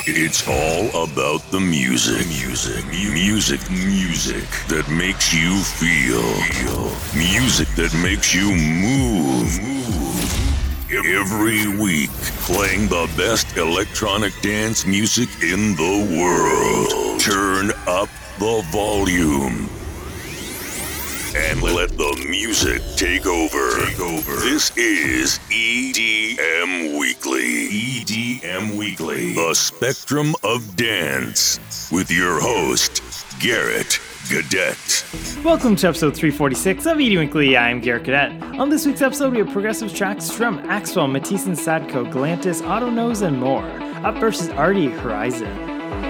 It's all about the music. Music that makes you feel. Music that makes you move. Every week, playing the best electronic dance music in the world. Turn up the volume and let the music take over. This is EDM Weekly. EDM Weekly. The Spectrum of Dance with your host, Garrett Cadet. Welcome to episode 346 of EDM Weekly. I am Garrett Cadet. On this week's episode, we have progressive tracks from Axwell, Matisse and Sadko, Galantis, Autonose, and more. Up versus Artie, Horizon.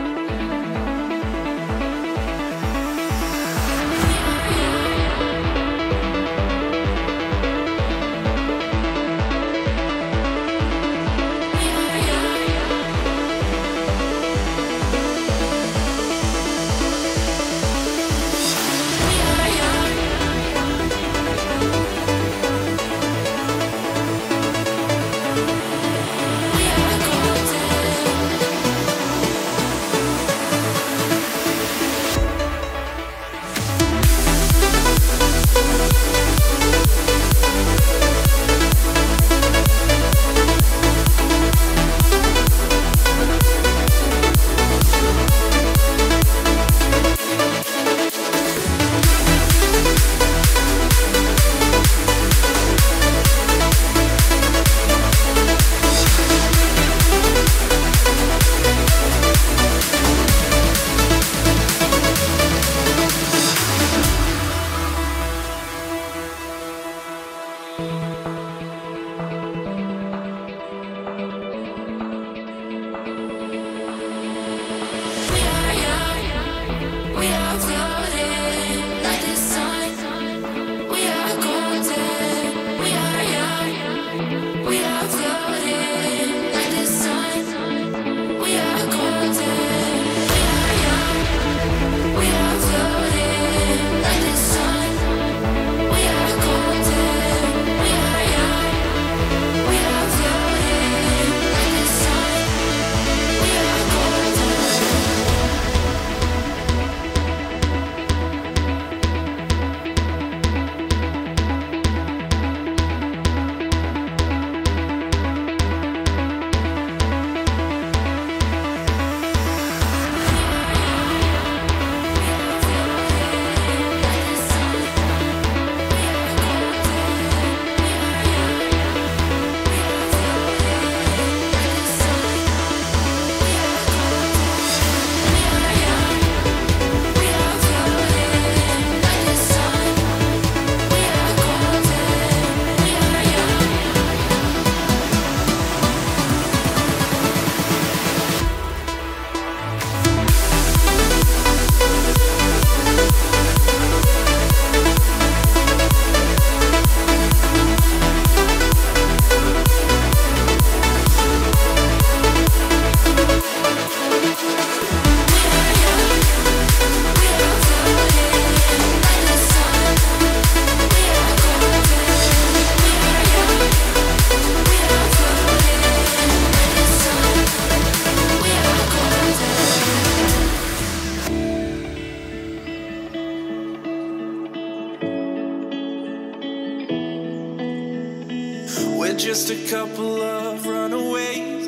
Just a couple of runaways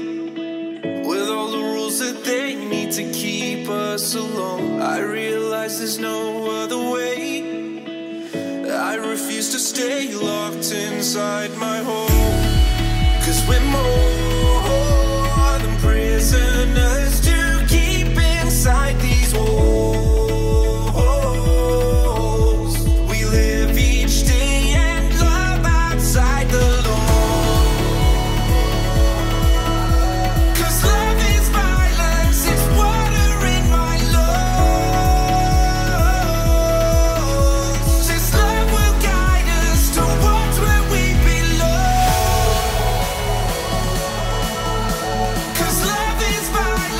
with all the rules that they need to keep us alone. I realize there's no other way. I refuse to stay locked inside my home, 'cause we're more than prisoners to keep inside these walls. We live each day and love outside the law. Love is violence.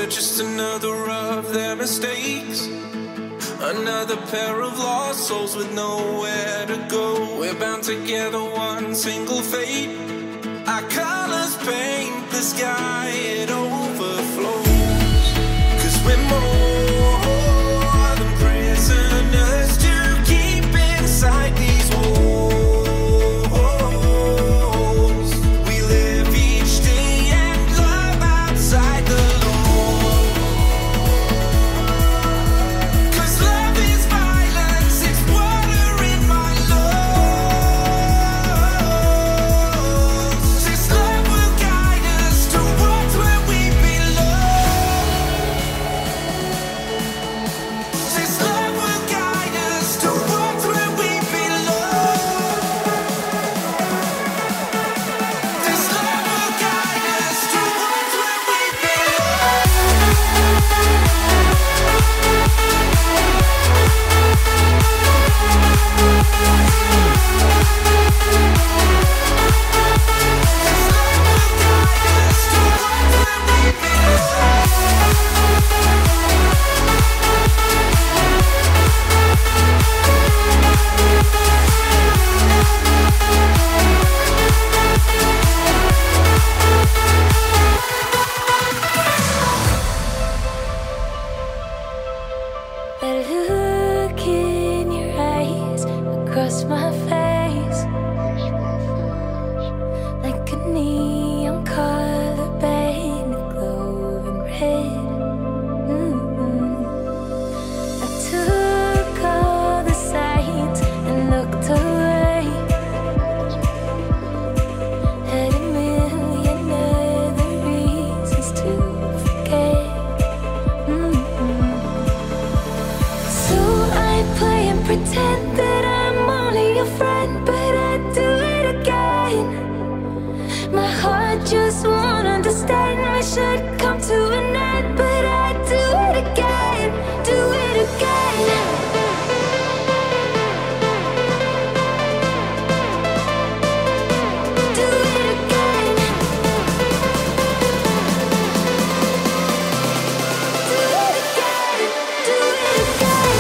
We're just another of their mistakes. Another pair of lost souls with nowhere to go. We're bound together, one single fate. Our colors paint the sky, it overflows. 'Cause we're more than prisoners to keep inside these walls. We live each day and love outside the law. 'Cause love is violence, it's water in my lungs. This love will guide us towards where we belong. This love will guide us towards where we belong. This love will guide us towards where we That look in your eyes across my face, like a neon color painted glowing red. I took all the signs and looked away. Had a million other reasons to forget. So I play and pretend that I'm only your friend, but I do it again. My heart just won't understand. We should come to an end, but I do it again, do it again. Do it again. Do it again. Do it again.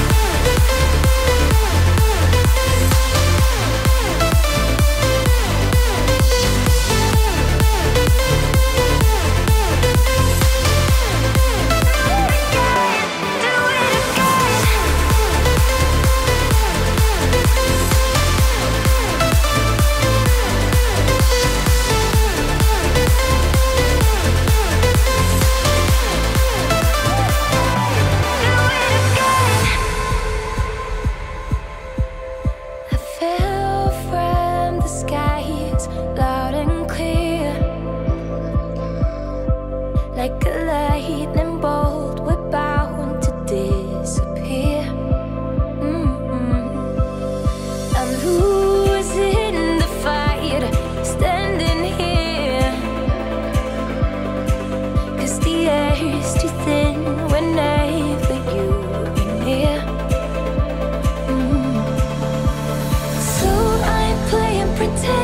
I fell from the skies loud and clear, like a lightning bolt, we're bound to disappear. I'm losing the fight, standing here, 'cause the air's too thin whenever you are near. So I play and pretend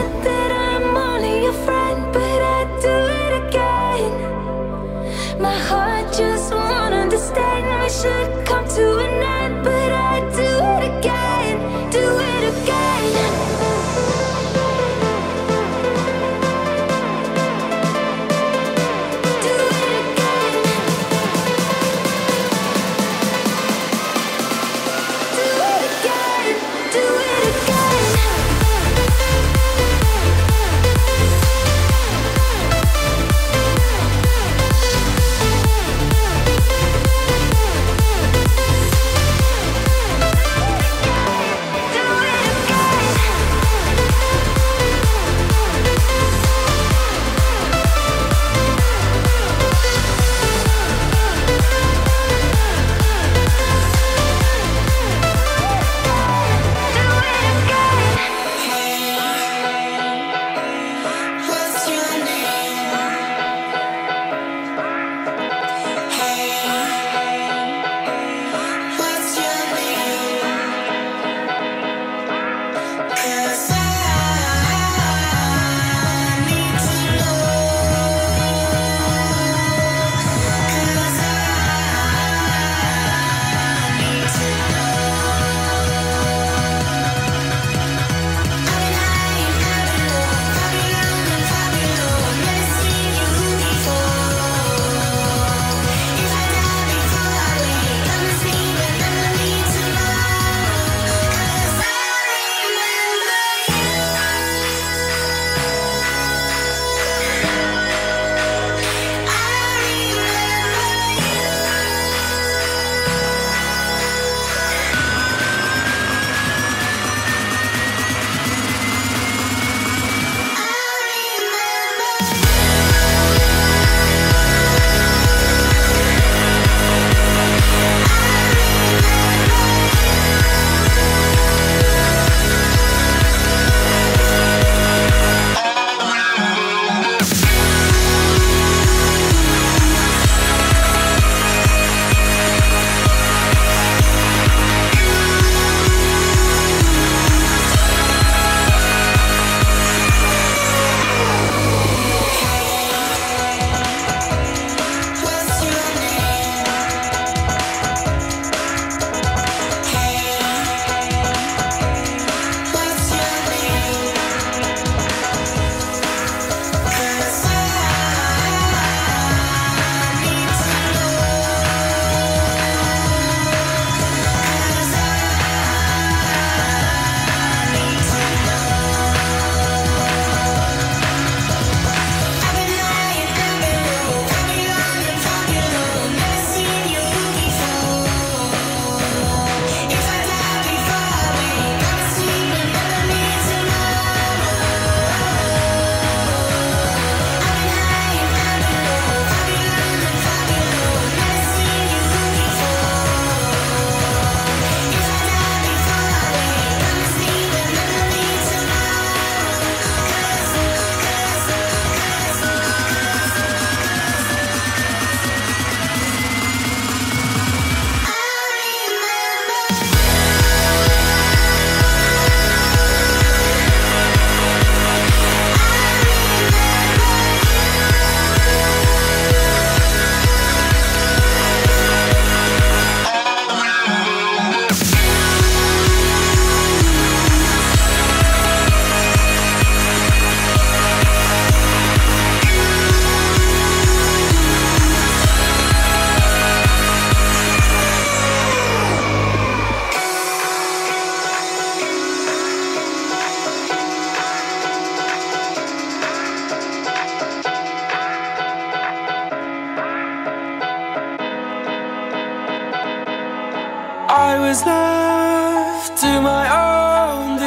is left to my own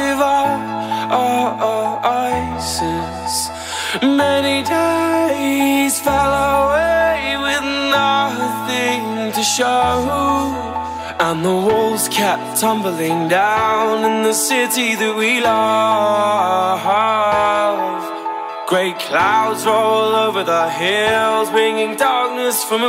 devices. Many days fell away with nothing to show, and the walls kept tumbling down in the city that we love. Great clouds roll over the hills, bringing darkness from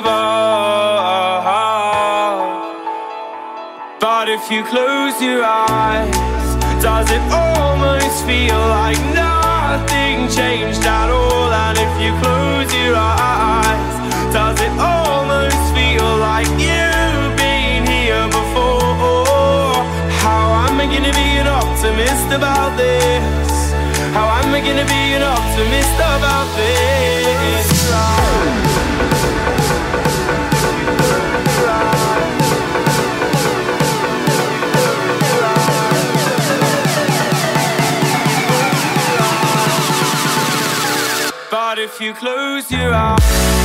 above. But if you close your eyes, does it almost feel like nothing changed at all? And if you close your eyes, does it almost feel like you've been here before? How am I gonna be an optimist about this? How am I gonna be an optimist about this? But if you close your eyes,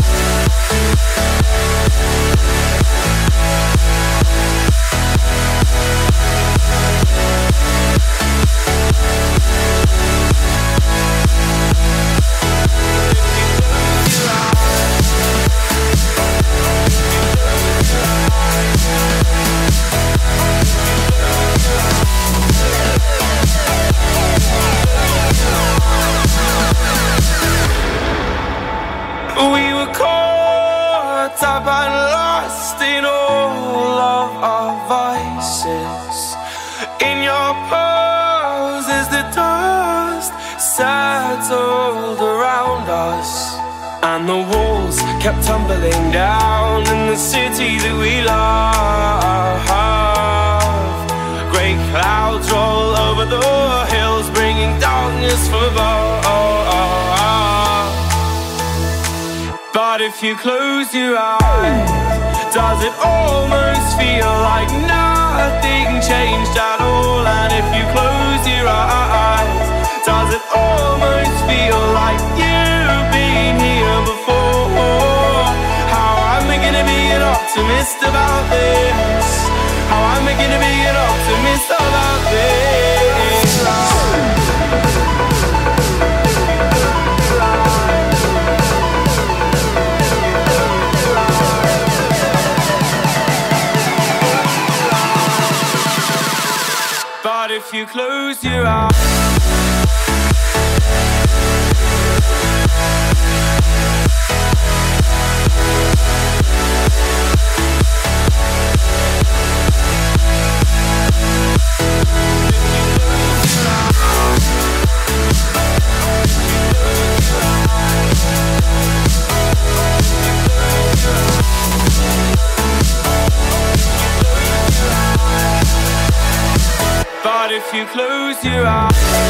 we were caught up and lost in all of our vices. In your poses the dust settled around us, and the walls kept tumbling down in the city that we love. Great clouds roll over the hills, bringing darkness from above. But if you close your eyes, does it almost feel like nothing changed at all? And if you close your eyes, does it almost feel like you've been here before? How am I gonna be an optimist about this? How am I gonna be an optimist about this? But if you close your eyes, but if you close your eyes,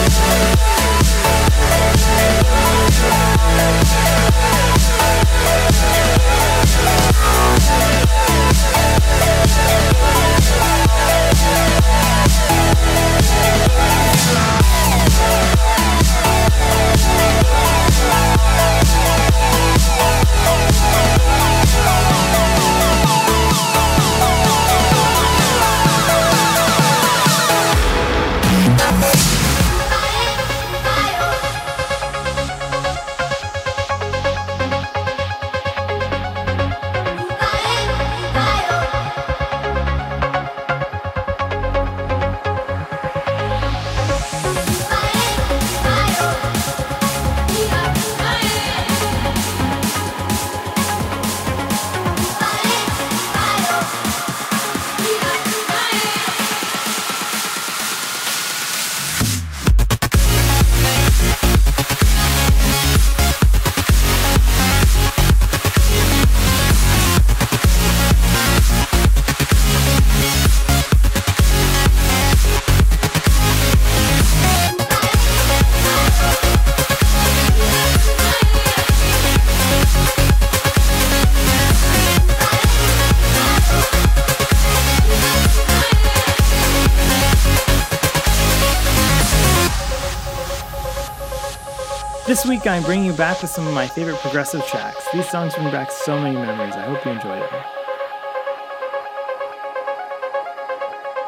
This week I'm bringing you back with some of my favorite progressive tracks. These songs bring back so many memories. I hope you enjoy them.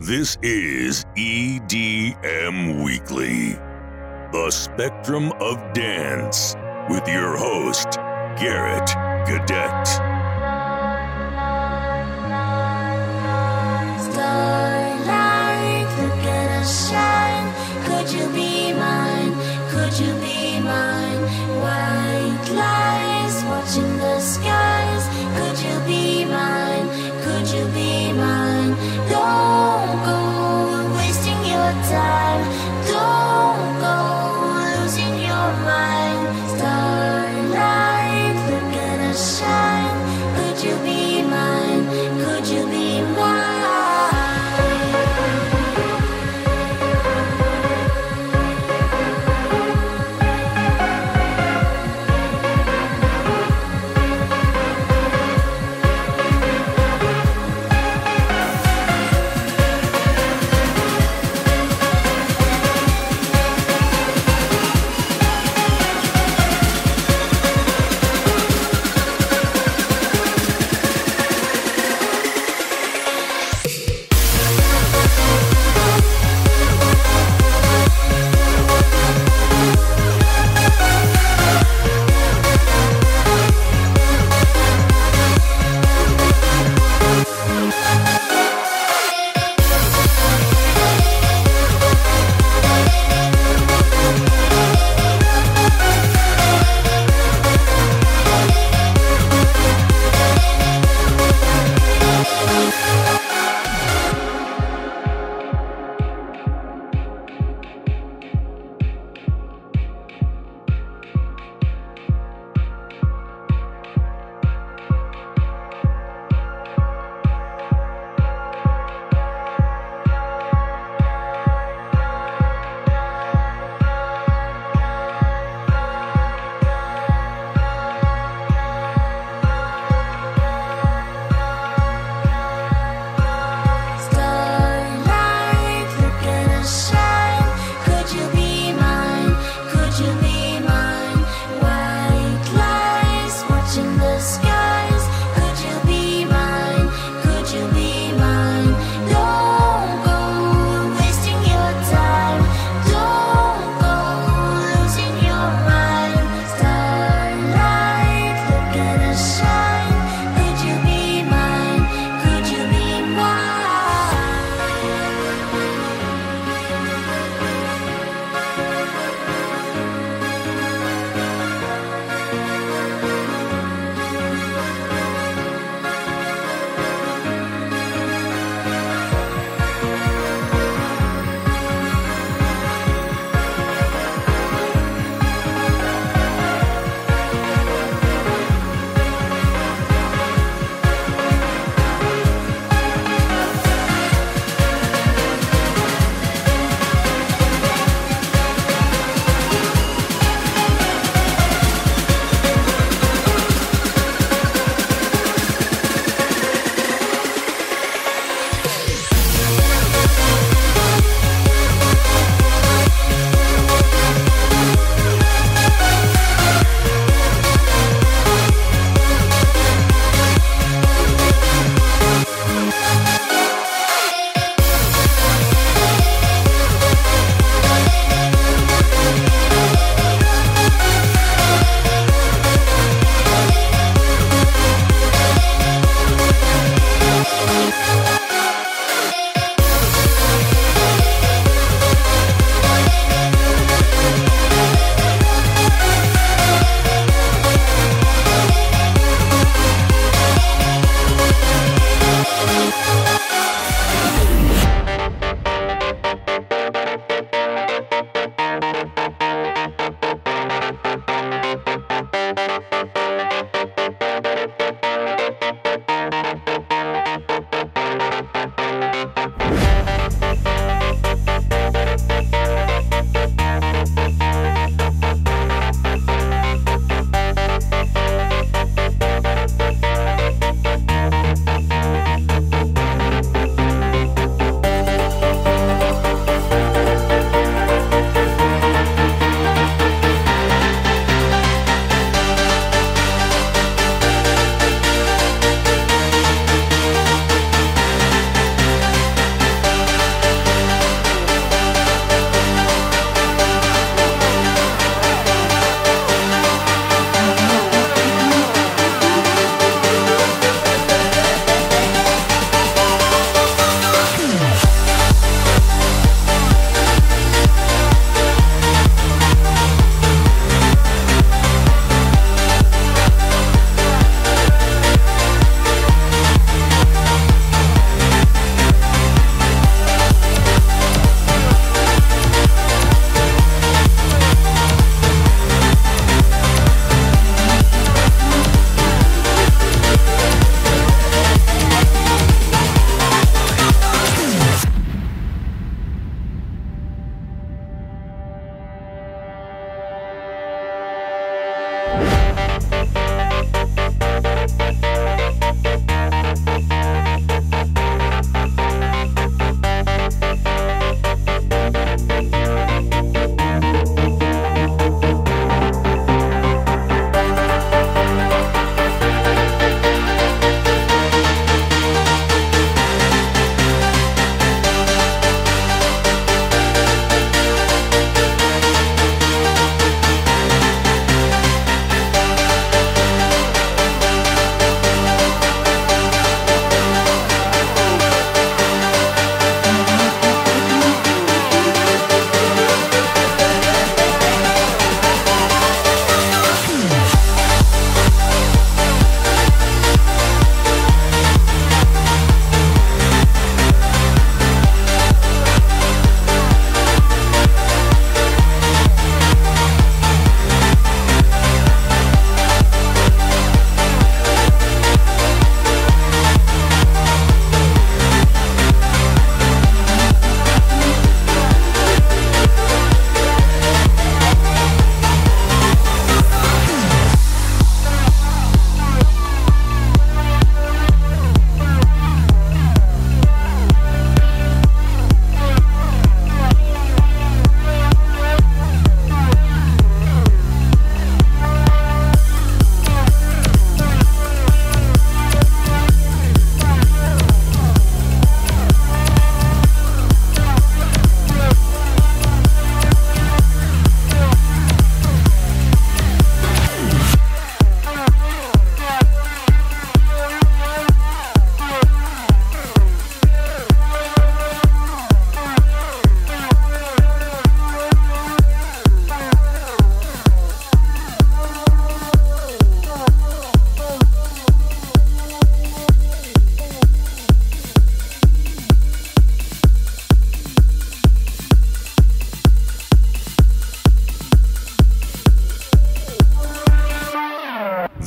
This is EDM Weekly, the Spectrum of Dance, with your host, Garrett Cadet. Starlight, look at us shine. Could you be mine? Could you be mine? White lies watching the skies. Could you be mine? Could you be mine? Don't go wasting your time. Don't go losing your mind. Starlight, look at us shine.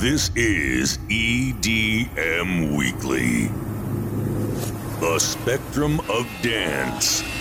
This is EDM Weekly. The Spectrum of Dance.